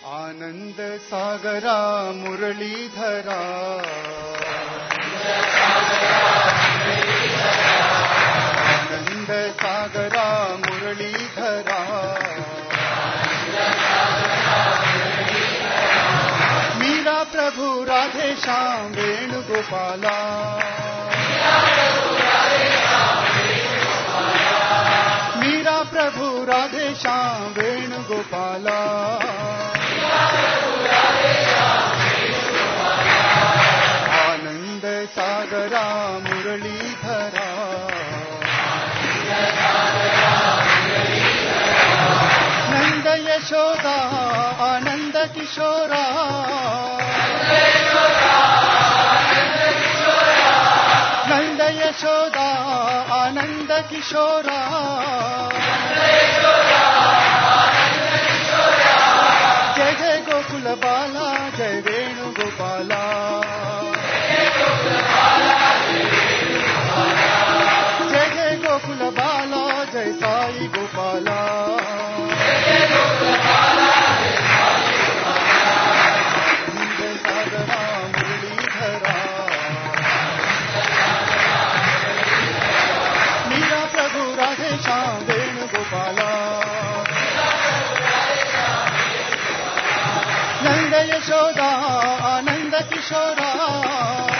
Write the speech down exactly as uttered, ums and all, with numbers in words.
आनंद सागरा मुरलीधरा आनंद सागरा मुरलीधरा मीरा प्रभु राधे श्याम वेणुगोपाला मीरा प्रभु राधे श्याम वेणुगोपाला आनंद सागरा मुरलीधरा नंद यशोदा आनंद किशोरा नंद यशोदा आनंद किशोरा जय जय गोकुल बाला जय वेणुगोपाला जय जय गोकुल बाला जय साई गोपाला सागरा मुरलीधरा मीरा प्रभु राधे श्याम वेणुगोपाला नंद यशोदा आनंद किशोरा